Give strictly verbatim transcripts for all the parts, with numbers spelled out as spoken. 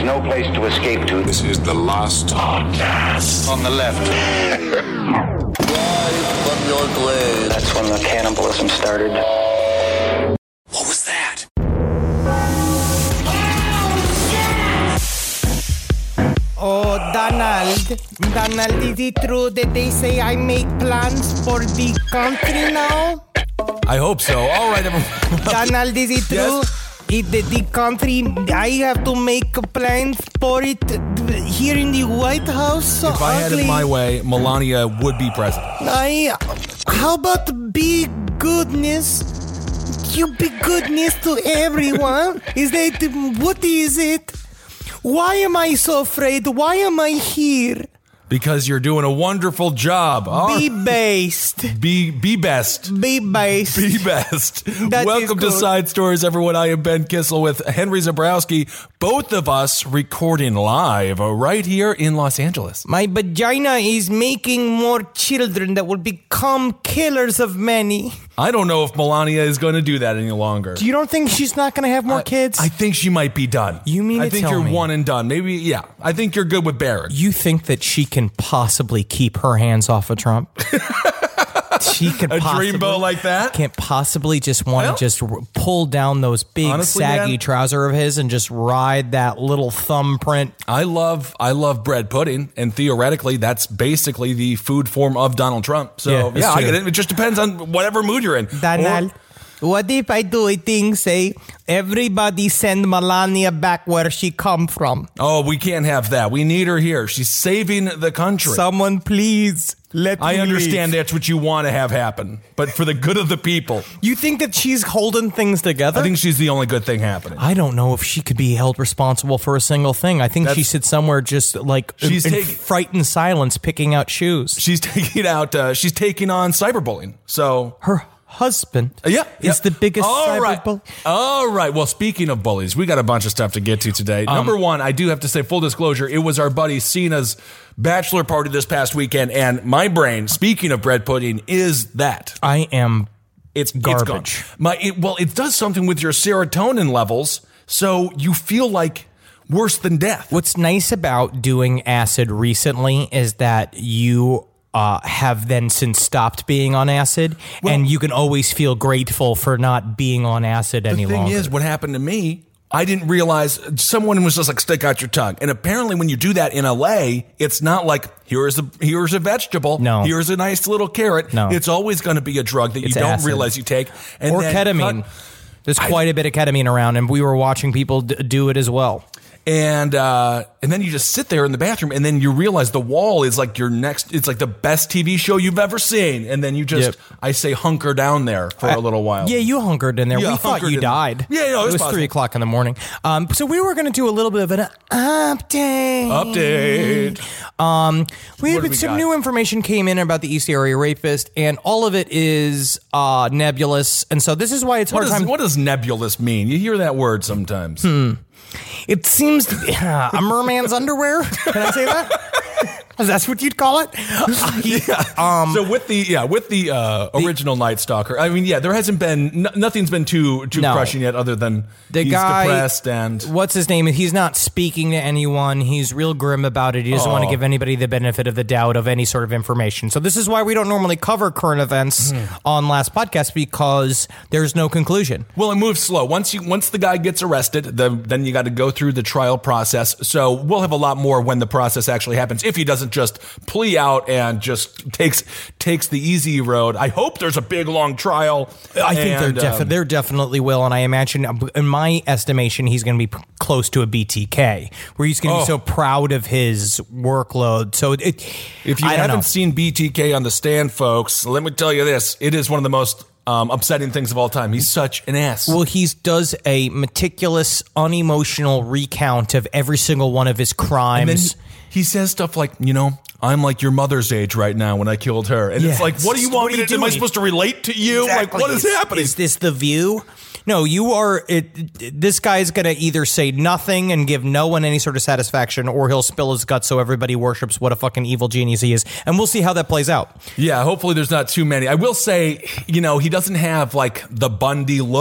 no place to escape to. This is the last podcast. On the left. From your grave. That's when the cannibalism started. What was that? Oh, Donald. Donald, is it true that they say I make plans for the country now? I hope so. All right, everyone. Donald, is it true? Yes. It, the, the country, I have to make plans for it here in the White House. So If I had ugly. it my way, Melania would be president. I, how about be goodness? You be goodness to everyone. Is that, what is it? Why am I so afraid? Why am I here? Because you're doing a wonderful job. All Be right. based. Be be best. Be based. Be best. That Welcome to is good. Side Stories, everyone. I am Ben Kissel with Henry Zabrowski. Both of us recording live right here in Los Angeles. My vagina is making more children that will become killers of many. I don't know if Melania is going to do that any longer. You don't think she's not going to have more I- kids? I think she might be done. You mean I to think tell you're me- one and done. Maybe, yeah. I think you're good with Barrett. You think that she can possibly keep her hands off of Trump? She can A possibly, dreamboat like that? Can't possibly just want Well, to just r- pull down those big honestly, saggy man- trouser of his and just ride that little thumbprint. I love I love bread pudding, and theoretically, that's basically the food form of Donald Trump. So Yeah, yeah, it's I true. get it. It just depends on whatever mood you're in. Donald, what if I do a thing, say, everybody send Melania back where she come from? Oh, we can't have that. We need her here. She's saving the country. Someone please let I me understand leave. that's what you want to have happen, but for the good of the people, You think that she's holding things together? I think she's the only good thing happening. I don't know if she could be held responsible for a single thing. I think she That's- sits somewhere just like She's in take- frightened silence picking out shoes. She's taking out. Uh, she's taking on cyberbullying. So Her husband Uh, yeah, is yeah. the biggest All right. cyberbully. All right. Well, speaking of bullies, we got a bunch of stuff to get to today. Um, Number one, I do have to say, full disclosure, it was our buddy Cena's bachelor party this past weekend, and my brain, speaking of bread pudding, is that I am it's Garbage. It's gone. My it, well, it does something with your serotonin levels, so you feel like worse than death. What's nice about doing acid recently is that you uh, have then since stopped being on acid, Well- and you can always feel grateful for not being on acid any The thing longer. is, what happened to me, I didn't realize someone was just like, stick out your tongue. And apparently when you do that in L A, it's not like, here's a here's a vegetable. No. Here's a nice little carrot. No. It's always going to be a drug that you It's don't acid. realize you take. And or then ketamine. cut- There's quite a bit of ketamine around, and we were watching people d- do it as well. And uh, and then you just sit there in the bathroom, and then you realize the wall is like your next. It's like the best T V show you've ever seen. And then you just, Yep. I say, hunker down there for a little while. Yeah, you hunkered in there. Yeah, we thought hunkered you in- died. Yeah, no, it it's was possible. three o'clock in the morning. Um, so we were going to do a little bit of an update. Update. Um, we What had do we some got? new information came in about the East Area Rapist, and all of it is uh, nebulous. And so this is why it's What hard does, time. what does nebulous mean? You hear that word sometimes. Hmm. It seems to be a merman's underwear. Can I say that? That's what you'd call it. Yeah. Um, so with the yeah with the uh, original Night Stalker, I mean, yeah, there hasn't been n- nothing's been too too No. crushing yet, other than The he's guy, depressed and what's his name? He's not speaking to anyone. He's real grim about it. He doesn't want to Oh. give anybody the benefit of the doubt of any sort of information. So this is why we don't normally cover current events Hmm. on last podcast, because there's no conclusion. well, it moves slow. Once you once the guy gets arrested, the, then you got to go through the trial process. So we'll have a lot more when the process actually happens. If he doesn't just plea out and just takes takes the easy road, I hope there's a big long trial. I think And, they're defi- um, they're definitely will, and I imagine, in my estimation, he's going to be p- close to a B T K, where he's going to Oh. be so proud of his workload. So it, If you I don't haven't know. seen B T K on the stand, folks, let me tell you this: it is one of the most um, upsetting things of all time. He's such an ass. Well, he does a meticulous, unemotional recount of every single one of his And then crimes. he says stuff like, you know, I'm like your mother's age right now when I killed her. And it's Yeah. like, what do you want What are me you to do? Am I doing? supposed to relate to you? Exactly. Like, what is Is- happening? Is this The View? No, you are. It, this guy's going to either say nothing and give no one any sort of satisfaction, or he'll spill his guts so everybody worships what a fucking evil genius he is. And we'll see how that plays out. Yeah, hopefully there's not too many. I will say, you know, he doesn't have like the Bundy look.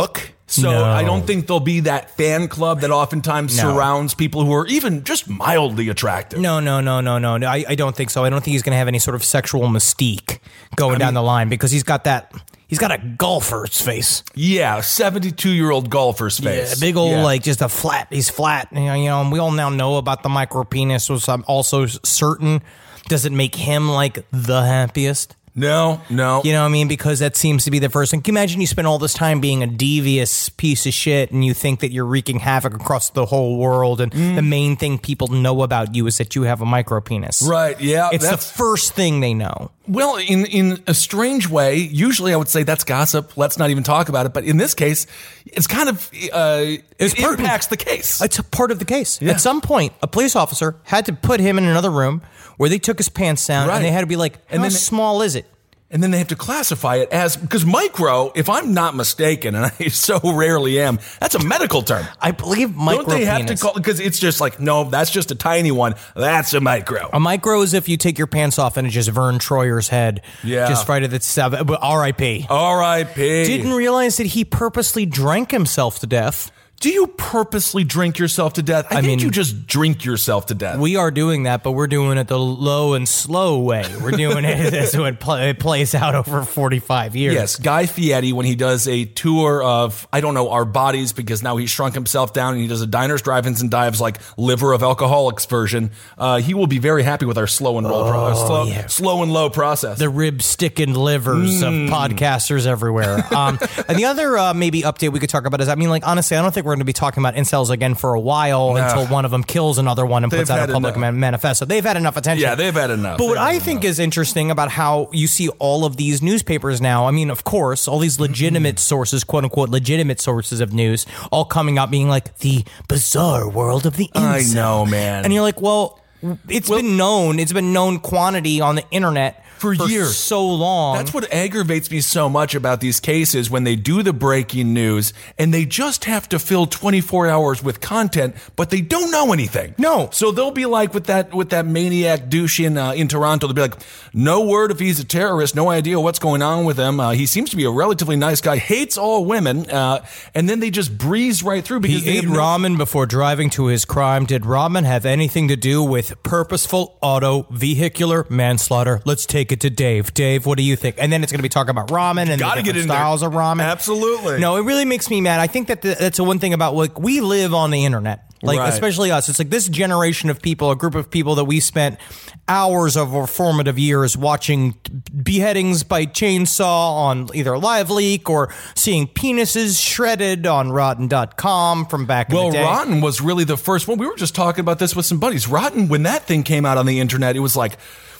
So No. I don't think there'll be that fan club that oftentimes No. surrounds people who are even just mildly attractive. No, no, no, no, no. no I, I don't think so. I don't think he's going to have any sort of sexual mystique going I down mean- the line because he's got that. He's got a golfer's face. Yeah, seventy-two-year-old golfer's face. Yeah, big old, Yeah. like, just a flat. He's flat. You know, you know, and we all now know about the micro penis, which I'm also certain doesn't make him, like, the happiest. No, no. You know what I mean? Because that seems to be the first thing. Can you imagine you spend all this time being a devious piece of shit and you think that you're wreaking havoc across the whole world and Mm. the main thing people know about you is that you have a micro penis. Right, yeah. It's the that's- first thing they know. Well, in, in a strange way, usually I would say that's gossip. Let's not even talk about it. But in this case, it's kind of, uh, It's it pertinent. impacts the case. It's a part of the case. Yeah. At some point, a police officer had to put him in another room where they took his pants down Right. and they had to be like, how And then- small is it? And then they have to classify it as, because micro, if I'm not mistaken, and I so rarely am, that's a medical term. I believe micro Don't they have penis. to call, because it's just like, no, that's just a tiny one. That's a micro. A micro is if you take your pants off and it's just Vern Troyer's head. Yeah. Just right at the seven. But R I P. R I P Didn't realize that he purposely drank himself to death. Do you purposely drink yourself to death? I, I think mean- you just drink yourself to death. We are doing that, but we're doing it the low and slow way. We're doing it as it, play, it plays out over forty-five years. Yes, Guy Fieri, when he does a tour of, I don't know, our bodies, because now he's shrunk himself down and he does a diners, drive-ins, and dives like liver of alcoholics version, uh, he will be very happy with our slow and roll, pro- slow, yeah. slow and low process. The rib sticking livers Mm. of podcasters everywhere. Um, and the other uh, maybe update we could talk about is, I mean, like, honestly, I don't think we're going to be talking about incels again for a while No. until one of them kills another one and They've puts out had a public enough. man- manifesto. They've had enough attention. Yeah, they've had enough. But what They've I had think enough. is interesting about how you see all of these newspapers now, I mean, of course, all these legitimate sources, quote unquote, legitimate sources of news, all coming out being like the bizarre world of the I incel. know, man. And you're like, well, it's Well- been known, it's been known quantity on the internet For years. so long. That's what aggravates me so much about these cases when they do the breaking news and they just have to fill twenty-four hours with content, but they don't know anything. No. So they'll be like with that with that maniac douche in, uh, in Toronto. They'll be like, no word if he's a terrorist, no idea what's going on with him. Uh, he seems to be a relatively nice guy, hates all women, uh, and then they just breeze right through because He they ate have no- ramen before driving to his crime. Did ramen have anything to do with purposeful auto vehicular manslaughter? Let's take it to Dave. Dave, what do you think? And then it's going to be talking about ramen and Gotta the get different in there. styles of ramen. Absolutely. No, it really makes me mad. I think that the, that's the one thing about, like, we live on the internet. Like, Right. especially us. It's like this generation of people, a group of people that we spent hours of our formative years watching beheadings by chainsaw on either Live Leak or seeing penises shredded on rotten dot com from back in Well, the day. Rotten was really the first one. We were just talking about this with some buddies. Rotten, when that thing came out on the internet, it was like,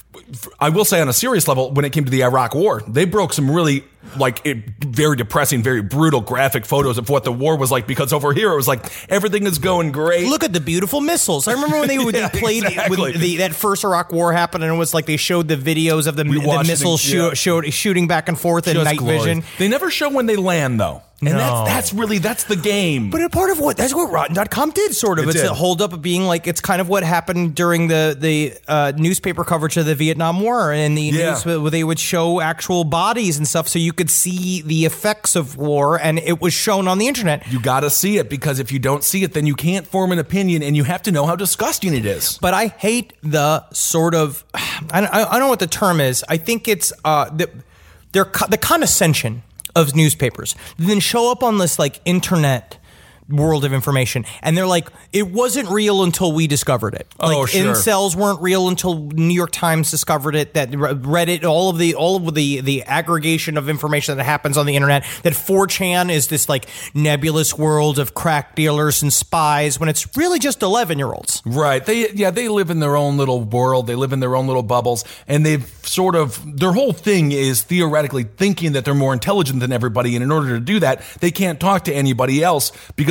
I will say on a serious level, when it came to the Iraq War, they broke some really, like, it, very depressing, very brutal graphic photos of what the war was like, because over here it was like, everything is going great. Look at the beautiful missiles. I remember when they, when Yeah, they played exactly. when the, that first Iraq War happened, and it was like they showed the videos of the, We the watched missiles it, shoo- yeah. showed, shooting back and forth in Just night glory. vision. They never show when they land, though. And No. that's, that's really, that's the game. But a part of what that's what Rotten dot com did, sort of. It it's did. a hold up of being like it's kind of what happened during the the uh, newspaper coverage of the Vietnam War, and the Yeah. news where they would show actual bodies and stuff, so you could see the effects of war, and it was shown on the internet. You got to see it, because if you don't see it, then you can't form an opinion, and you have to know how disgusting it is. But I hate the sort of I don't, I don't know what the term is. I think it's uh the they're co- the condescension of newspapers then show up on this like internet world of information, and they're like, it wasn't real until we discovered it. Like, Oh, sure. incels weren't real until New York Times discovered it. That Reddit, all of the all of the the aggregation of information that happens on the internet. That four chan is this like nebulous world of crack dealers and spies, when it's really just eleven year olds. Right. They yeah, they live in their own little world. They live in their own little bubbles, and they've sort of, their whole thing is theoretically thinking that they're more intelligent than everybody, and in order to do that, they can't talk to anybody else because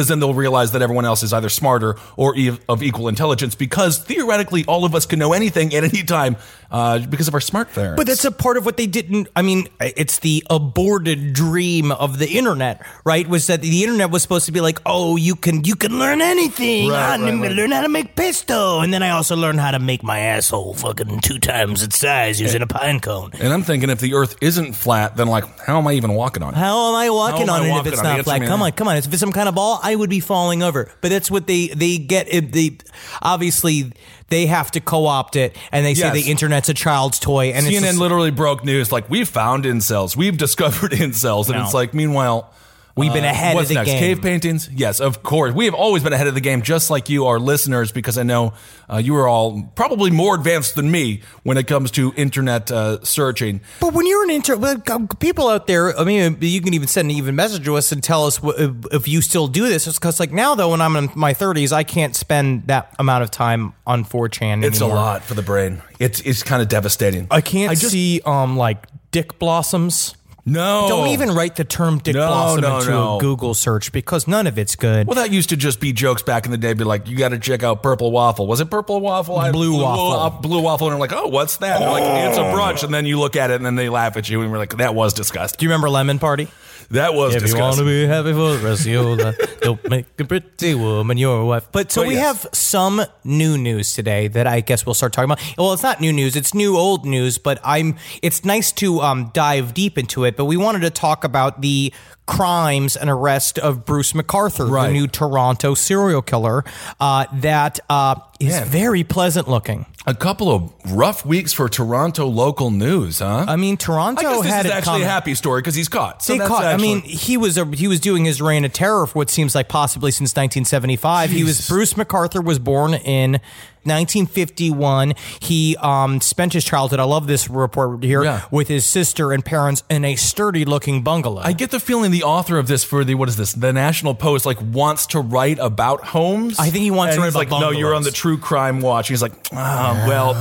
because then they'll realize that everyone else is either smarter or e- of equal intelligence, because theoretically all of us can know anything at any time uh, because of our smartphones. But that's a part of what they didn't. I mean, it's the aborted dream of the internet, right? Was that the internet was supposed to be like, oh, you can you can learn anything. Right, I right, right. learn how to make pesto, and then I also learned how to make my asshole fucking two times its size using a pine cone. And I'm thinking, if the Earth isn't flat, then like, how am I even walking on it? How am I walking How am on I it if walking it's on it? not Answer flat? me Come that. on, come on. If it's some kind of ball, I would be falling over. But that's what they they get. It, they obviously they have to co-opt it, and they say Yes. the internet's a child's toy. And C N N it's just, literally broke news like, we've found incels, we've discovered incels, and No. it's like, meanwhile, we've been uh, ahead what's of the next? game. Cave paintings? Yes, of course. We have always been ahead of the game, just like you, our listeners, because I know uh, you are all probably more advanced than me when it comes to internet uh, searching. But when you're an inter, well, people out there, I mean, you can even send an even message to us and tell us wh- if, if you still do this. It's because, like, now though, when I'm in my thirties, I can't spend that amount of time on four chan It's anymore. a lot for the brain. It's it's kind of devastating. I can't I just- see um like dick blossoms. No, Don't even write the term dick No, blossom no, into no. a Google search because none of it's good. Well, that used to just be jokes back in the day. Be like, you got to check out Purple Waffle. Was it Purple Waffle? I- Blue Waffle. uh, Blue Waffle. And I'm like, oh, what's that? And they're like, it's a brunch. And then you look at it and then they laugh at you. And we're like, that was disgusting. Do you remember Lemon Party? That was If you want to disgusting. be happy for the rest of your life, don't make a pretty woman your wife. But so But we yes. have some new news today that I guess we'll start talking about. Well, it's not new news; it's new old news. But I'm. It's nice to um, dive deep into it. But we wanted to talk about the crimes and arrest of Bruce McArthur, Right. the new Toronto serial killer. Uh, that uh, is Man. very pleasant looking. A couple of rough weeks for Toronto local news, huh? I mean, Toronto I guess this had is it actually coming. a happy story because he's caught. So They that's caught. actually- I mean, he was a, he was doing his reign of terror for what seems like possibly since nineteen seventy-five. He was Jesus. Bruce McArthur was born in nineteen fifty-one. He um, spent his childhood. I love this report here Yeah. with his sister and parents in a sturdy-looking bungalow. I get the feeling the author of this for the, what is this, the National Post, like wants to write about homes. I think he wants and to write he's about like, no, you're on bungalows. the true crime watch. He's like, ah, well,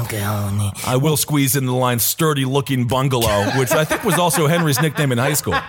I will squeeze in the line sturdy looking bungalow, which I think was also Henry's nickname in high school.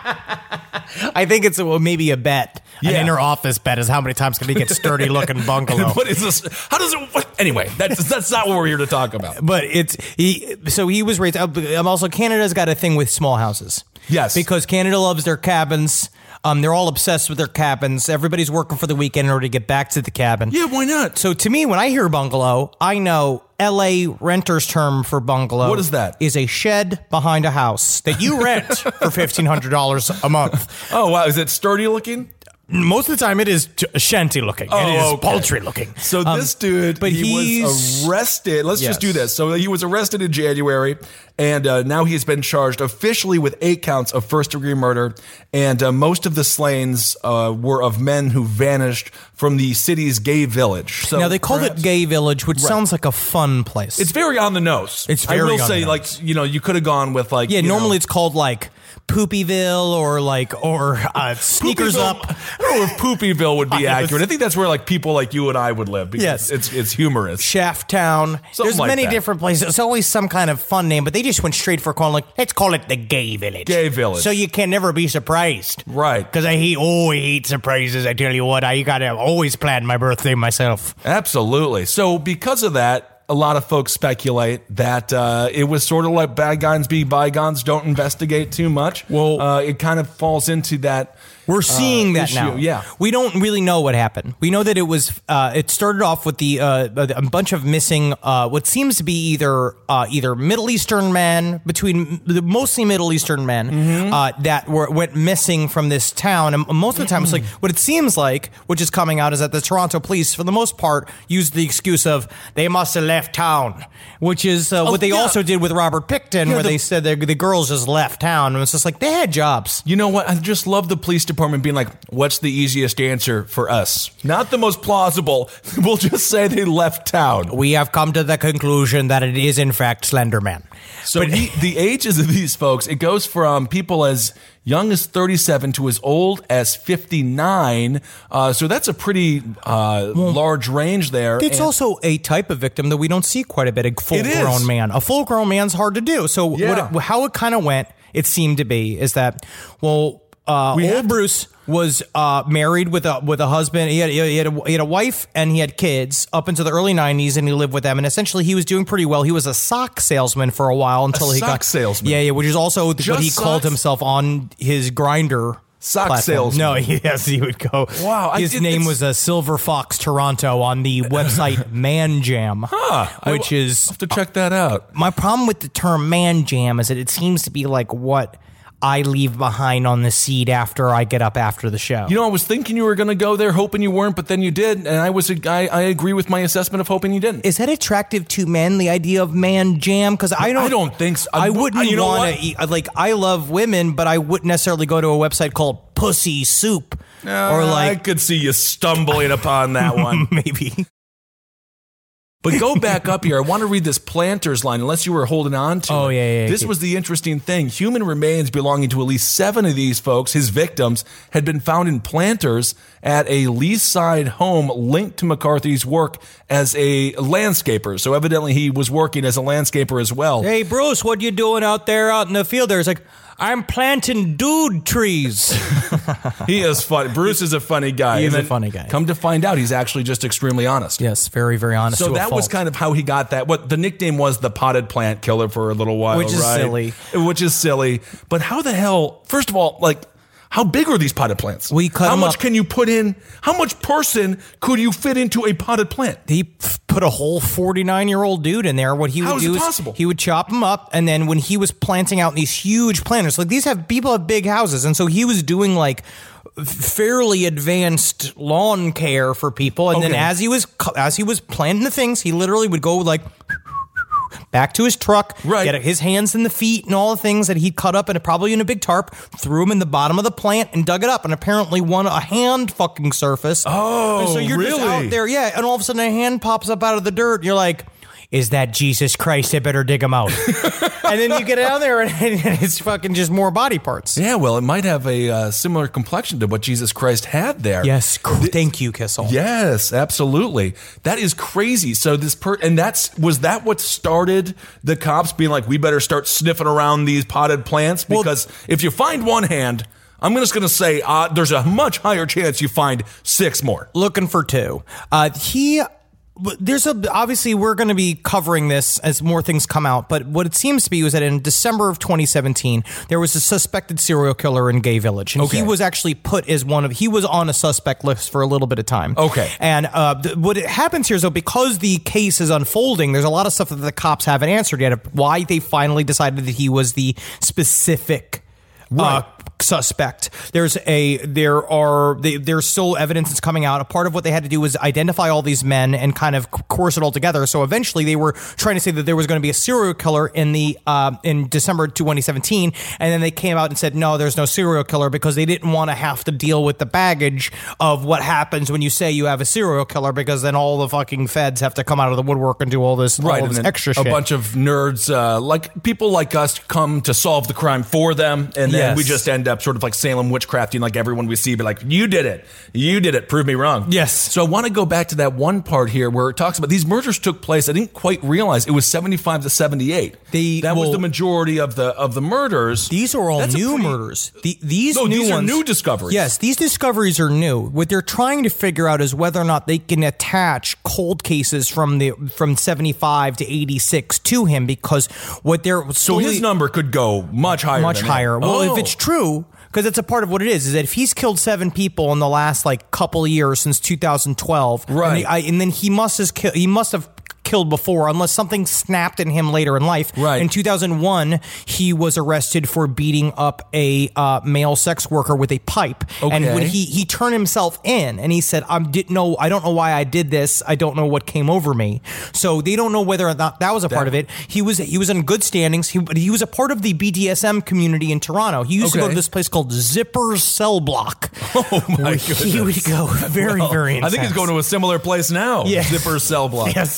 I think it's a, maybe a bet. An Yeah. inner office bet is how many times can he get sturdy-looking bungalow. What is this? How does it? What? Anyway, that's that's not what we're here to talk about. But it's he. So he was raised. I'm also Canada's got a thing with small houses. Yes. because Canada loves their cabins. Um, they're all obsessed with their cabins. Everybody's working for the weekend in order to get back to the cabin. Yeah, why not? So to me, when I hear bungalow, I know L A renter's term for bungalow. What is that? Is a shed behind a house that you rent for fifteen hundred dollars a month. Oh wow, is it sturdy looking? Most of the time, it is j- shanty looking. Oh, it is okay. paltry looking. So Um, this dude, but he he's was arrested. Let's just do Yes. this. So he was arrested in January, and uh, now he's been charged officially with eight counts of first-degree murder. And uh, most of the slayings uh, were of men who vanished from the city's gay village. So Now they call perhaps- it Gay Village, which sounds like a fun place. It's very on the nose. It's I very will on say, the like nose. you know, you could have gone with like yeah. you Normally know, it's called like Poopyville or like or uh, Sneakers Poopyville- Up. I don't know if Poopyville would be Yes. accurate. I think that's where like people like you and I would live because Yes. it's it's humorous. Shaft Town. Something There's like many that. different places. It's always some kind of fun name, but they just went straight for calling like let's call it the Gay Village. Gay Village. So you can never be surprised, Right. Because I hate oh I hate surprises. I tell you what, I gotta always plan my birthday myself. Absolutely. So because of that, a lot of folks speculate that uh, it was sort of like bygones be bygones, don't investigate too much. Well- uh, it kind of falls into that. We're seeing uh, that issue. now. Yeah. We don't really know what happened. We know that it was, uh, it started off with the, uh, a bunch of missing, uh, what seems to be either, uh, either Middle Eastern men, between the mostly Middle Eastern men, Mm-hmm. uh, that were, went missing from this town. And most of the time it's like, what it seems like, which is coming out, is that the Toronto police, for the most part, used the excuse of, they must have left town, which is, uh, what they yeah. also did with Robert Pickton, Yeah, where the- they said the, the girls just left town. And it's just like, they had jobs. You know what? I just love the police department being like, what's the easiest answer for us? Not the most plausible. We'll just say they left town. We have come to the conclusion that it is in fact Slender Man. So he, the ages of these folks, it goes from people as young as thirty-seven to as old as fifty-nine. Uh, so that's a pretty uh, large range there. It's And- also a type of victim that we don't see quite a bit. A It full-grown is. man. A full-grown man's hard to do. So Yeah. what it, how it kind of went, it seemed to be, is that, well, uh, We have old to- Bruce was uh, married with a with a husband. He had he had, a, he had a wife and he had kids up into the early nineties, and he lived with them. And essentially, he was doing pretty well. He was a sock salesman for a while until a he sock got salesman. Yeah, yeah, which is also Just what he socks? called himself on his Grindr. Sock platform. salesman. No, yes, he would go. Wow, I- his it- name it's- was uh, Silver Fox Toronto on the website Man Jam, Huh, I which will is have to check that out. my problem with the term Man Jam is that it seems to be like what I leave behind on the seat after I get up after the show. You know, I was thinking you were going to go there, hoping you weren't, but then you did, and I was I, I agree with my assessment of hoping you didn't. Is that attractive to men? The idea of man jam? Because I don't. I don't think so. I wouldn't You know want what? to eat. Like I love women, but I wouldn't necessarily go to a website called Pussy Soup or I like could see you stumbling upon that one. maybe. But go back up here. I want to read this planters line, unless you were holding on to Oh, it. yeah, yeah, yeah. This was the interesting thing. Human remains belonging to at least seven of these folks, his victims, had been found in planters at a Leaside home linked to McCarthy's work as a landscaper. So evidently he was working as a landscaper as well. Hey Bruce, what you doing out there out in the field? There's like I'm planting dude trees. He is funny. Bruce is a funny guy. He is And a then funny guy. Come to find out, he's actually just extremely honest. Yes, very very honest. So to a that was fault. kind of how he got that. What the nickname was, the potted plant killer, for a little while, Which is right? silly. Which is silly. But how the hell? First of all, like, how big are these potted plants? We cut How them much up. can you put in? How much person could you fit into a potted plant? He f- put a whole forty-nine-year-old dude in there. What he How would is do it is possible? he would chop them up, and then when he was planting out in these huge planters, like these have people have big houses, and so he was doing like fairly advanced lawn care for people. And then Okay. as he was cu- as he was planting the things, he literally would go like back to his truck, Right. get his hands in the feet and all the things that he'd cut up and probably in a big tarp, threw them in the bottom of the plant and dug it up, and apparently won a hand fucking surface. Oh, and so you're just really? out there, yeah, and all of a sudden a hand pops up out of the dirt, and you're like, is that Jesus Christ? I better dig him out. And then you get down there, and it's fucking just more body parts. Yeah, well, it might have a uh, similar complexion to what Jesus Christ had there. Yes, thank you, Kissel. Yes, absolutely. That is crazy. So this per and that's was that what started the cops being like, we better start sniffing around these potted plants, Well- because if you find one hand, I'm just going to say uh, there's a much higher chance you find six more. Looking for two. Uh, he. There's a obviously we're going to be covering this as more things come out, but what it seems to be was that in December of twenty seventeen there was a suspected serial killer in Gay Village, and Okay. he was actually put as one of he was on a suspect list for a little bit of time. Okay. And uh, th- what it happens here is though, because the case is unfolding, there's a lot of stuff that the cops haven't answered yet of why they finally decided that he was the specific. Right. Uh, suspect. There's a there are they, there's still evidence that's coming out. A part of what they had to do was identify all these men and kind of course it all together. So eventually they were trying to say that there was going to be a serial killer in the uh, in December twenty seventeen, and then they came out and said no, there's no serial killer because they didn't want to have to deal with the baggage of what happens when you say you have a serial killer, because then all the fucking feds have to come out of the woodwork and do all this all and this then extra a shit. bunch of nerds, uh, like people like us, come to solve the crime for them, and then Yes. we just end up sort of like Salem witchcrafting, like everyone we see, be like, "You did it, you did it, prove me wrong." Yes. So I want to go back to that one part here where it talks about these murders took place. I didn't quite realize it was seventy-five to seventy-eight. They- that was well, the majority of the of the murders. These are all That's a new pretty- murders. The, these No, new these are ones, new discoveries. Yes, these discoveries are new. What they're trying to figure out is whether or not they can attach cold cases from the from seventy-five to eighty-six to him, because what they're So his number could go much higher. much than higher. that. Well, Oh. if it's true, because it's a part of what it is, is that if he's killed seven people in the last like couple of years since two thousand twelve, Right. And, he, I, and then he must has ki- he must have killed before, unless something snapped in him later in life. Right. In two thousand one, he was arrested for beating up a uh, male sex worker with a pipe. And Okay. when he he turned himself in, and he said, "I didn't know. I don't know why I did this. I don't know what came over me." So they don't know whether or not that was a part of it. He was he was in good standings. He he was a part of the B D S M community in Toronto. He used to go Okay. to this place called Zipper's Cell Block. Oh my where goodness. He would go very Well, very. I think he's intense. going to a similar place now. Yeah. Zipper cell block. Yes, and he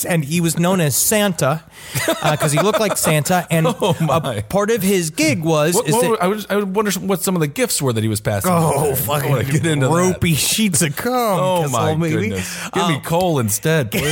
was known as Santa because uh, he looked like Santa, and Oh, my. a part of his gig was What, is what that, were- I, was, I would wonder what some of the gifts were that he was passing. oh, I fucking want to get into ropey that. sheets of cum. Oh kiss my old baby. goodness! Give me coal instead, please.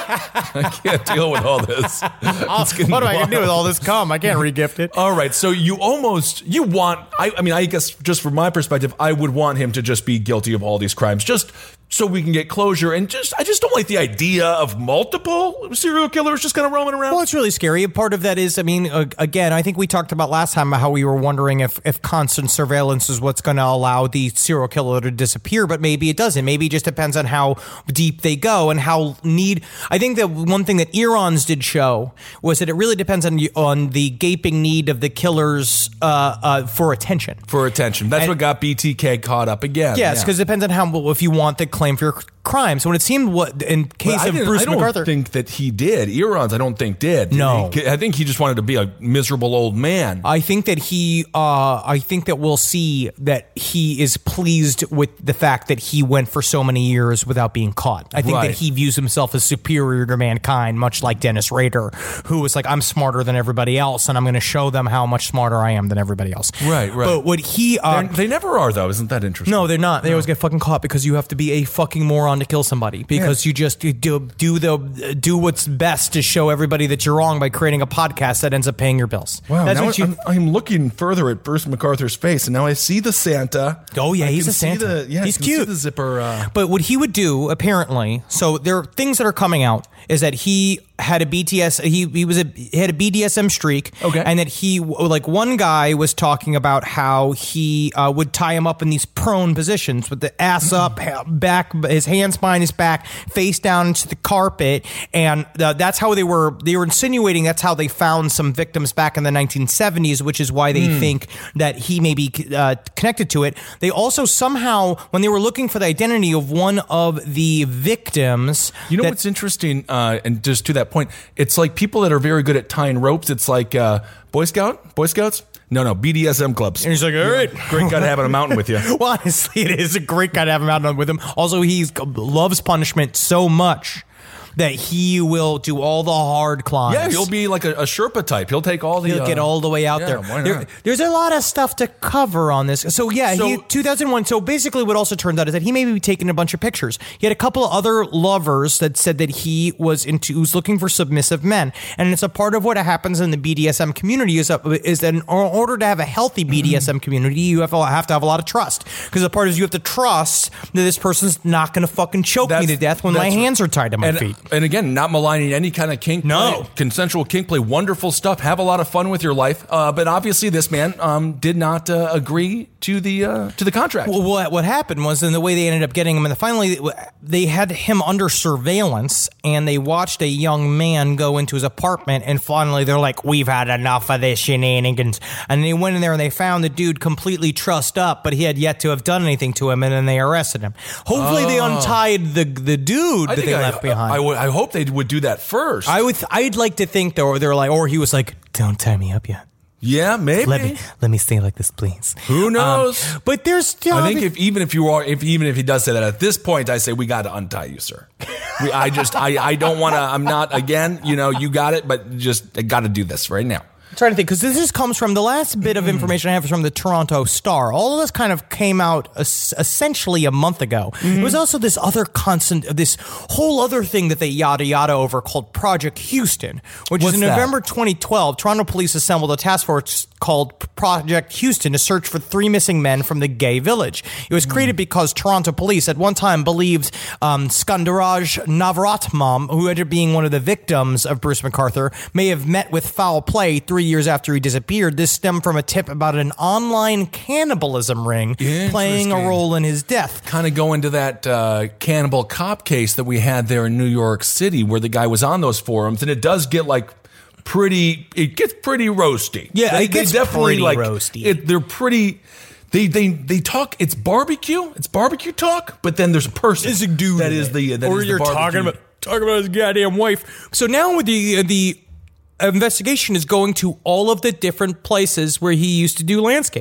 I can't deal with all this. It's getting What am I gonna do with wild. all this cum? I can't regift it. All right, so you almost you want I, I mean I guess just from my perspective I would want him to just be guilty of all these crimes just so we can get closure, and just I just don't like the idea of multiple serial killers just kind of roaming around. Well, it's really scary. Part of that is, I mean, uh, again, I think we talked about last time how we were wondering if, if constant surveillance is what's going to allow the serial killer to disappear, but maybe it doesn't. Maybe it just depends on how deep they go and how need. I think that one thing that Earons did show was that it really depends on on the gaping need of the killers uh, uh, for attention. For attention, that's And- what got B T K caught up again. Yes, Yeah. because it depends on how if you want the claim for your crime. So when it seemed what in case But I of didn't- Bruce I don't McArthur, think that he did. Earons, I don't think did. Did No. he? I think he just wanted to be a miserable old man. I think that he, uh, I think that we'll see that he is pleased with the fact that he went for so many years without being caught. I think Right. that he views himself as superior to mankind, much like Dennis Rader, who was like, I'm smarter than everybody else, and I'm going to show them how much smarter I am than everybody else. Right, right. But what he, uh, They're- they never are though. Isn't that interesting? no, they're not. They always get fucking caught because you have to be a fucking moron to kill somebody. Because you just do do the do what's best to show everybody that you're wrong by creating a podcast that ends up paying your bills. Wow, That's now what you. I'm, I'm looking further at Bruce McArthur's face, and now I see the Santa. Oh, yeah, I he's can a see Santa. The, yeah, He's I can see cute. the zipper. Uh, But what he would do, apparently, so there are things that are coming out, is that he had a B T S, he he was a he had a B D S M streak, Okay. and that he like one guy was talking about how he uh, would tie him up in these prone positions with the ass up, ha- back, his hands behind his back, face down into the carpet, and uh, that's how they were they were insinuating that's how they found some victims back in the nineteen seventies, which is why they think that he may be uh, connected to it. They also somehow, when they were looking for the identity of one of the victims, you know that- what's interesting, uh, and just to that point, it's like people that are very good at tying ropes. It's like uh, Boy Scout, Boy Scouts. No, no, B D S M clubs. And he's like, all right. Great guy to have on a mountain with you. Well, honestly, it is a great guy to have him out with him. Also, he loves punishment so much that he will do all the hard climbs. Yeah, he'll be like a, a Sherpa type. He'll take all the. He'll get uh, all the way out yeah, there. why There- not? There's a lot of stuff to cover on this. So yeah, So- he, two thousand one. So basically, what also turned out is that he may be taking a bunch of pictures. He had a couple of other lovers that said that he was into was looking for submissive men, and it's a part of what happens in the B D S M community is that, is that in order to have a healthy B D S M community, you have to have to have a lot of trust, because the part is you have to trust that this person's not going to fucking choke me That's- to death when my that's- hands are tied to my and, feet. And again, not maligning any kind of kink No. play, consensual kink play, wonderful stuff. Have a lot of fun with your life. Uh, but obviously, this man um, did not uh, agree to the uh, to the contract. Well, what what happened was, in the way they ended up getting him, and finally they had him under surveillance, and they watched a young man go into his apartment, and finally they're like, "We've had enough of this shenanigans," and they went in there and they found the dude completely trussed up, but he had yet to have done anything to him, and then they arrested him. Hopefully, they untied the the dude I that think they I, left behind. I, would- I hope they would do that first. I would. I'd like to think though, they're like, or he was like, "Don't tie me up yet. yeah, maybe. Let me let me stay like this, please." Who knows? Um, but there's still. I think if even if you are, if even if he does say that at this point, I say we got to untie you, sir. We, I just, I, I don't want to. I'm not again. You know, you got it, but just I got to do this right now. I'm trying to think, because this is, comes from the last bit of information I have is from the Toronto Star. All of this kind of came out es- essentially a month ago. Mm-hmm. There was also this other constant, this whole other thing that they yada yada over called Project Houston, which What's is in that? November twenty twelve. Toronto police assembled a task force called Project Houston to search for three missing men from the gay village. It was created because Toronto police at one time believed um, Skandaraj Navaratnam, who ended up being one of the victims of Bruce McArthur, may have met with foul play three years after he disappeared. This stemmed from a tip about an online cannibalism ring playing a Interesting. role in his death. Kind of go into that uh, cannibal cop case that we had there in New York City, where the guy was on those forums, and it does get like pretty. It gets pretty roasty. Yeah, They- it gets they definitely pretty like roasty. It, they're pretty. They they they talk. It's barbecue. It's barbecue talk. But then there's a person. There's a dude that in is it. the that or is the you're talking barbecue. about talking about his goddamn wife. So now with the uh, the investigation is going to all of the different places where he used to do landscaping.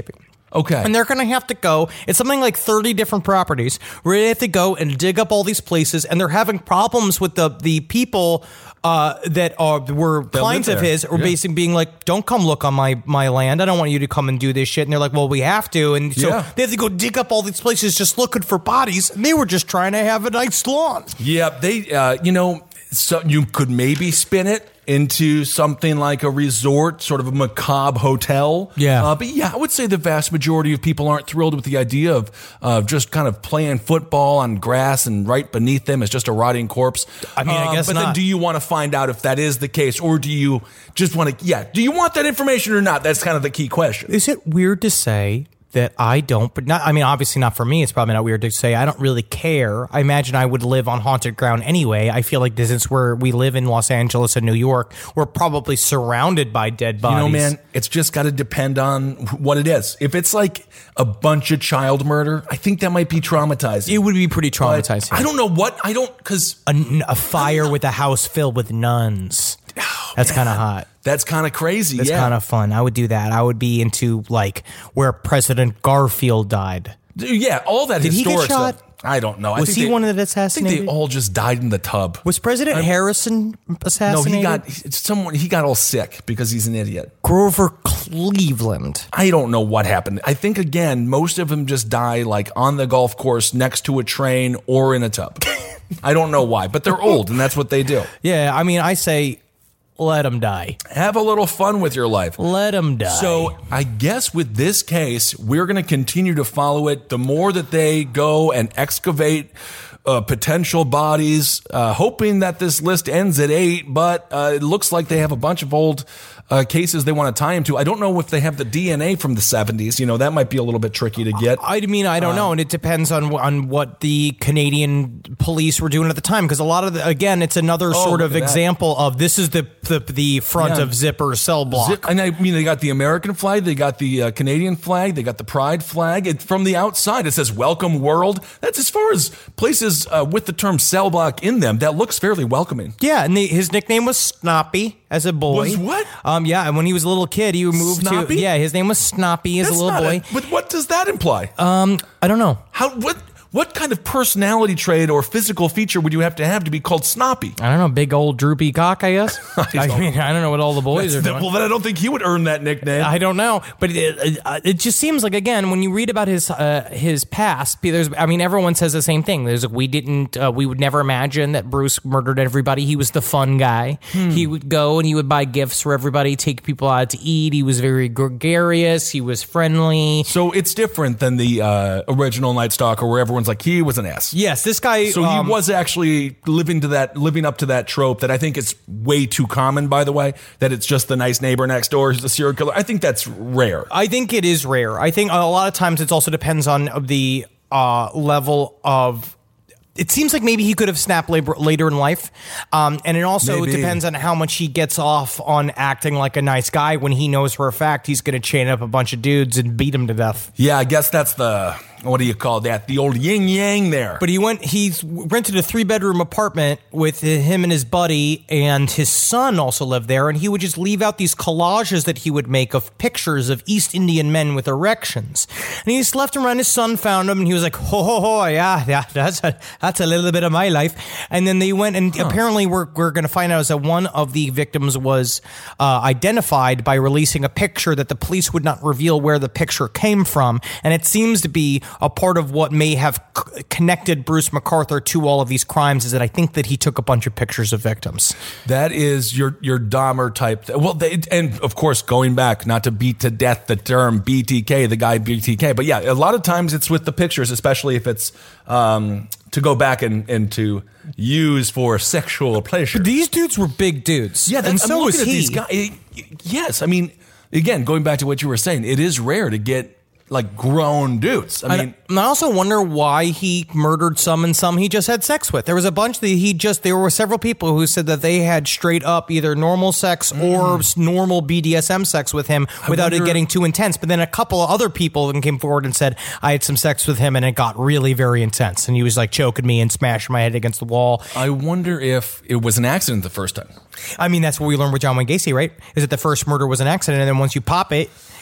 Okay. And they're going to have to go, it's something like thirty different properties where they have to go and dig up all these places, and they're having problems with the, the people uh, that are were clients of his, or yeah. basically being like, don't come look on my, my land. I don't want you to come and do this shit. And they're like, well, we have to. And so yeah. they have to go dig up all these places just looking for bodies. And they were just trying to have a nice lawn. Yeah, they, uh, you know, so you could maybe spin it into something like a resort, sort of a macabre hotel. Yeah. Uh, but yeah, I would say the vast majority of people aren't thrilled with the idea of uh, just kind of playing football on grass and right beneath them is just a rotting corpse. I mean, I uh, guess But not. then do you want to find out if that is the case, or do you just want to, yeah, do you want that information or not? That's kind of the key question. Is it weird to say that I don't, but not, I mean, obviously not for me. It's probably not weird to say I don't really care. I imagine I would live on haunted ground anyway. I feel like this is where we live in Los Angeles and New York. We're probably surrounded by dead bodies. You know, man, it's just got to depend on what it is. If it's like a bunch of child murder, I think that might be traumatizing. It would be pretty traumatizing. But I don't know what, I don't, because a, a fire with a house filled with nuns. Oh, That's kind of hot. That's kind of crazy. That's yeah. kind of fun. I would do that. I would be into like where President Garfield died. Yeah, all that Did he get historic shot? stuff. I don't know. I Was think he they, one that I assassinated? think they all just died in the tub. Was President I'm, Harrison No, assassinated? he got someone. He got all sick because he's an idiot. Grover Cleveland. I don't know what happened. I think again, most of them just die like on the golf course, next to a train, or in a tub. I don't know why, but they're old, and that's what they do. Yeah, I mean, I say, let them die. Have a little fun with your life. Let them die. So I guess with this case, we're going to continue to follow it. The more that they go and excavate uh, potential bodies, uh, hoping that this list ends at eight, but uh, it looks like they have a bunch of old uh, cases they want to tie him to. I don't know if they have the D N A from the seventies. You know, that might be a little bit tricky to get. I mean, I don't um, know, and it depends on on what the Canadian police were doing at the time, because a lot of the, again, it's another oh, sort of that. example of this is the the, the front yeah. of Zipper cell block. Zip, and I mean, they got the American flag, they got the uh, Canadian flag, they got the Pride flag. It, from the outside, it says "Welcome World." That's as far as places uh, with the term cell block in them. That looks fairly welcoming. Yeah, and the, his nickname was Snoppy as a boy. Was what? Um, yeah, and when he was a little kid, he moved Snoppy? to. Yeah, his name was Snoppy as That's a little not boy. A, but what does that imply? Um, I don't know. How what? What kind of personality trait or physical feature would you have to have to be called Snoppy? I don't know, big old droopy cock, I guess. I, I mean, I don't know what all the boys are doing. Well, then I don't think he would earn that nickname. I don't know, but it, it, it just seems like, again, when you read about his uh, his past, there's, I mean, everyone says the same thing. There's like, we didn't, uh, we would never imagine that Bruce murdered everybody. He was the fun guy. Hmm. He would go and he would buy gifts for everybody, take people out to eat. He was very gregarious. He was friendly. So it's different than the uh, original Night Stalker, where everyone's like, he was an ass. Yes, this guy. So um, he was actually living to that, living up to that trope that I think is way too common. By the way, that it's just the nice neighbor next door who's the serial killer. I think that's rare. I think it is rare. I think a lot of times it also depends on the uh, level of. It seems like maybe he could have snapped labor later in life. Um, and it also Maybe. depends on how much he gets off on acting like a nice guy when he knows for a fact he's going to chain up a bunch of dudes and beat them to death. Yeah, I guess that's the, what do you call that? The old yin yang there. But he went, he's rented a three bedroom apartment with him and his buddy, and his son also lived there. And he would just leave out these collages that he would make of pictures of East Indian men with erections. And he just left them around. His son found them, and he was like, ho, ho, ho, yeah, yeah, that's a, that's a little bit of my life. And then they went, and huh. apparently we're, we're going to find out is that one of the victims was uh, identified by releasing a picture that the police would not reveal where the picture came from. And it seems to be a part of what may have c- connected Bruce McArthur to all of these crimes is that I think that he took a bunch of pictures of victims. That is your your Dahmer type. Th- well, they, and of course, going back, not to beat to death the term B T K, the guy B T K, but yeah, a lot of times it's with the pictures, especially if it's um, to go back and, and to use for sexual pleasure. But these dudes were big dudes. Yeah, and so was at he. These guys. Yes, I mean, again, going back to what you were saying, it is rare to get like grown dudes. I mean, and I also wonder why he murdered some and some he just had sex with. There was a bunch that he just, there were several people who said that they had straight up either normal sex mm. or normal B D S M sex with him I without wonder, it getting too intense. But then a couple of other people came forward and said, I had some sex with him and it got really very intense. And he was like choking me and smashing my head against the wall. I wonder if it was an accident the first time. I mean, that's what we learned with John Wayne Gacy, right? Is that the first murder was an accident, and then once you pop it,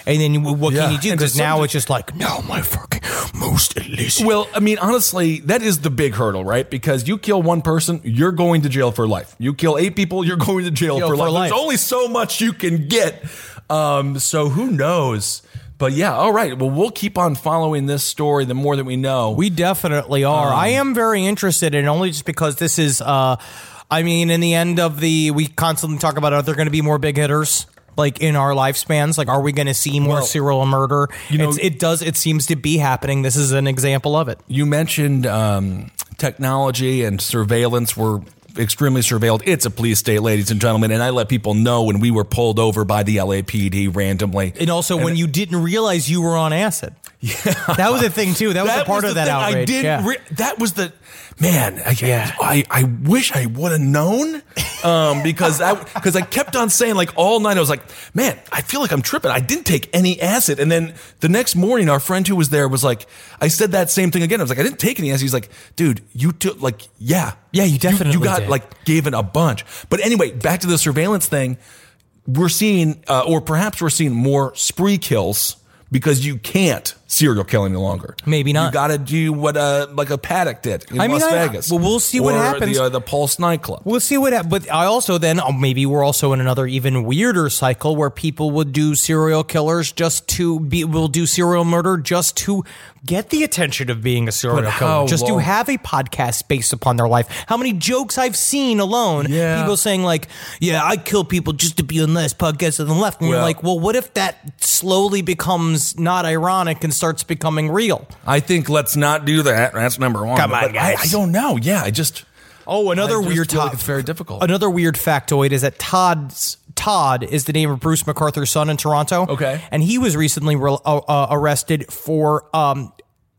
And then what Yeah. can you do? And Because to some now de- it's just like, no, my fucking most illicit. Well, I mean, honestly, that is the big hurdle, right? Because you kill one person, you're going to jail for life. You kill eight people, you're going to jail, Jail for, for life. life. There's only so much you can get. Um, so who knows? But yeah, all right. Well, we'll keep on following this story the more that we know. We definitely are. Um, I am very interested in only just because this is, uh, I mean, in the end of the, we constantly talk about, are there going to be more big hitters? Like in our lifespans, like are we going to see more Well, serial murder? you know- it's, it does. It seems to be happening. This is an example of it. You mentioned um, technology and surveillance. We're extremely surveilled. It's a police state, ladies and gentlemen. And I let people know when we were pulled over by the L A P D randomly. And also when you didn't realize you were on acid. Yeah, that was a thing too. That was a part was of the that thing. outrage. I didn't. yeah. Re- that was the man. I, Yeah. I, I wish I would have known um, because I because I kept on saying like all night. I was like, man, I feel like I'm tripping. I didn't take any acid, and then the next morning, our friend who was there was like, I said that same thing again. I was like, I didn't take any acid. He's like, dude, you took like, yeah, Yeah, you definitely you, got did. like gave it a bunch. But anyway, back to the surveillance thing. We're seeing, uh, or perhaps we're seeing more spree kills. Because you can't serial kill any longer. Maybe not. You got to do what uh, like a Paddock did in I mean, Las I- Vegas. well, we'll see what or happens. The, uh, the Pulse nightclub. We'll see what happens. But I also then, oh, maybe we're also in another even weirder cycle where people would do serial killers just to be, will do serial murder just to get the attention of being a serial But killer. how Just to long? have a podcast based upon their life. How many jokes I've seen alone. Yeah. People saying like, yeah, I kill people just to be on this podcast on the left. And you're Well- like, well, what if that slowly becomes not ironic and starts becoming real? I think let's not do that. That's number one. Come on, But I, guys. I don't know. Yeah, I just. Oh, another I just weird feel like top- it's very difficult. Another weird factoid is that Todd's Todd is the name of Bruce MacArthur's son in Toronto. Okay. And he was recently re- uh, uh, arrested for um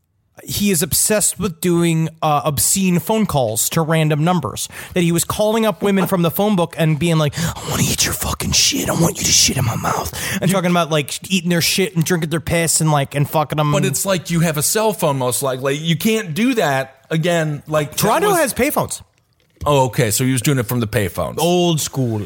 he is obsessed with doing uh, obscene phone calls to random numbers. That he was calling up women from the phone book and being like, I want to eat your fucking shit. I want you to shit in my mouth. And talking about like eating their shit and drinking their piss and like and fucking them. But it's like you have a cell phone, most likely. You can't do that again. Like Toronto that was- has payphones. Oh, okay. So he was doing it from the payphones. Old school.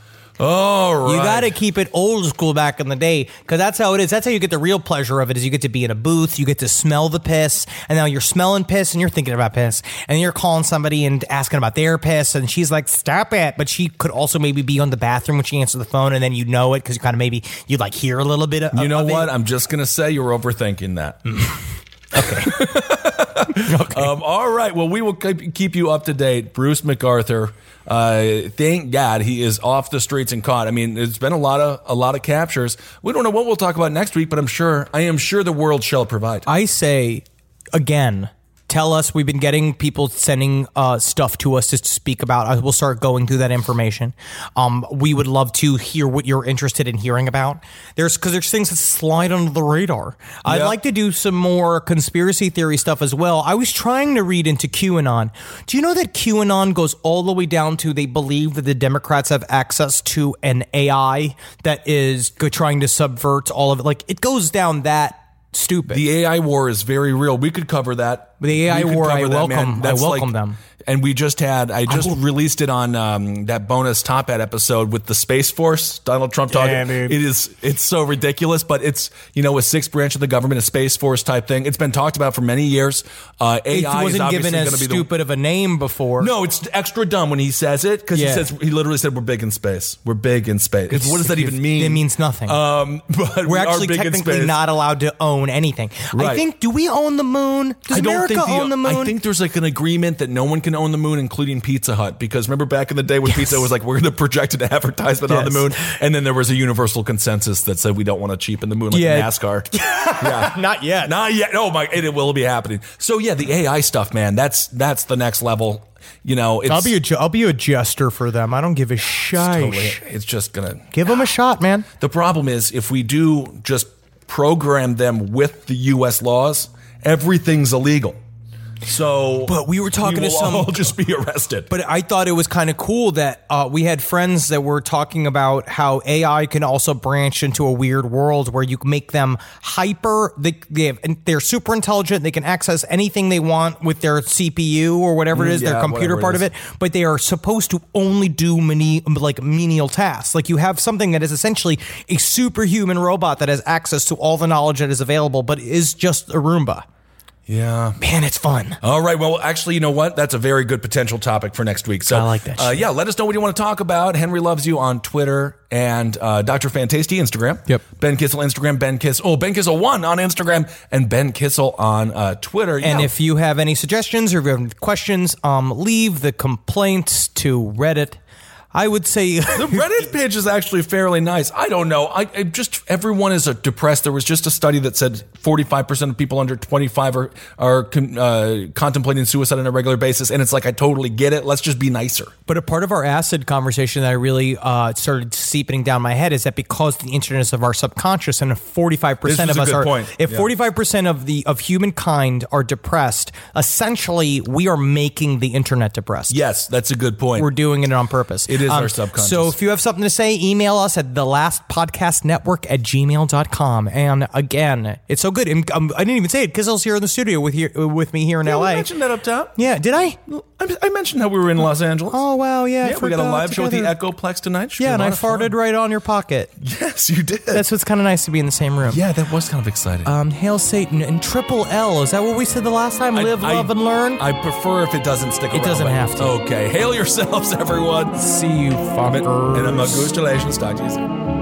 All right. You got to keep it old school back in the day because that's how it is. That's how you get the real pleasure of it is you get to be in a booth, you get to smell the piss, and now you're smelling piss and you're thinking about piss, and you're calling somebody and asking about their piss, and she's like, stop it. But she could also maybe be on the bathroom when she answers the phone, and then you know it because you kind of maybe you like hear a little bit of You know of what? It. I'm just going to say you're overthinking that. okay. Um, all right. Well, we will keep keep you up to date. Bruce MacArthur. Uh, thank God he is off the streets and caught. I mean, there's been a lot of a lot of captures. We don't know what we'll talk about next week, but I'm sure I am sure the world shall provide. I say again. Tell us. We've been getting people sending uh, stuff to us to speak about. I will start going through that information. Um, we would love to hear what you're interested in hearing about. There's because there's things that slide under the radar. I'd Yep. like to do some more conspiracy theory stuff as well. I was trying to read into QAnon. Do you know that QAnon goes all the way down to they believe that the Democrats have access to an A I that is go- trying to subvert all of it? Like it goes down that stupid. The A I war is very real. We could cover that. The A I We could war, cover I that, welcome- man. I That's welcome like- them. And we just had, I just released it on um, that bonus Top Hat episode with the Space Force, Donald Trump talking. Yeah, dude. It is, it's so ridiculous, but it's, you know, a sixth branch of the government, a Space Force type thing. It's been talked about for many years. Uh, A I it is wasn't obviously given going as to be the stupid of a name before. No, it's extra dumb when he says it because Yeah. he says he literally said we're big in space. We're big in space. It's- what does that even mean? It means nothing. Um, but We're we are actually big in technically space. not allowed to own anything. I Right. think. Do we own the moon? Does I don't America think the, own the moon? I think there's like an agreement that no one can own the moon, including Pizza Hut. Because remember back in the day when Yes. Pizza was like, we're going to project an advertisement on the Yes. moon, and then there was a universal consensus that said we don't want to cheapen the moon like Yeah. NASCAR. yeah, Not yet. not yet. Oh my, it, it will be happening. So yeah, the A I stuff, man. That's that's the next level. You know, it's I'll be a ju- I'll be a jester for them. I don't give a shit. totally, it's just gonna. Give them a shot, man. The problem is if we do just program them with the U S laws, everything's illegal. So, But we were talking we to will some- all just be arrested. But I thought it was kind of cool that uh, we had friends that were talking about how A I can also branch into a weird world where you can make them hyper. They, they have, and they're super intelligent. They can access anything they want with their C P U or whatever it is, yeah, their computer whatever it part of is. it. But they are supposed to only do many, like menial tasks. Like you have something that is essentially a superhuman robot that has access to all the knowledge that is available, but is just a Roomba. yeah. Man, it's fun. All right. Well, actually, you know what? That's a very good potential topic for next week. So I like that Uh, shit. yeah, let us know what you want to talk about. Henry Loves You on Twitter and uh, Doctor Fantasty Instagram. Yep. Ben Kissel Instagram. Ben Kiss. Oh, Ben Kissel one on Instagram and Ben Kissel on uh, Twitter. And Yeah. if you have any suggestions or if you have any questions, um, leave the complaints to Reddit. I would say the Reddit page is actually fairly nice. I don't know. I, I just everyone is uh, depressed. There was just a study that said forty-five percent of people under twenty-five are are con, uh, contemplating suicide on a regular basis, and it's like I totally get it. Let's just be nicer. But a part of our acid conversation that I really uh, started seeping down my head is that because the internet is of our subconscious, and if forty-five percent This of is us a good are, point. if Yeah. forty-five percent of the of humankind are depressed, essentially we are making the internet depressed. Yes, that's a good point. We're doing it on purpose. It is our subconscious. So if you have something to say, email us at the last podcast network at gmail dot com. And again, it's so good. And, um, I didn't even say it. Kissel's here in the studio with here with me here in Yeah, L A. we mentioned that up top. Yeah, did I? I, I mentioned how we were in Los Angeles. Oh, wow, yeah. I yeah, we got a forgot live show with the together. Echoplex tonight. Should be Yeah, a and lot I of fun. farted right on your pocket. Yes, you did. That's what's kind of nice to be in the same room. yeah, that was kind of exciting. Um, Hail Satan and Triple L. Is that what we said the last time? I- Live, I- love, and learn? I prefer if it doesn't stick around. It doesn't but- have to. Okay, hail yourselves, everyone. See you, fuckers. And I'm Augustulations. Talk to you soon.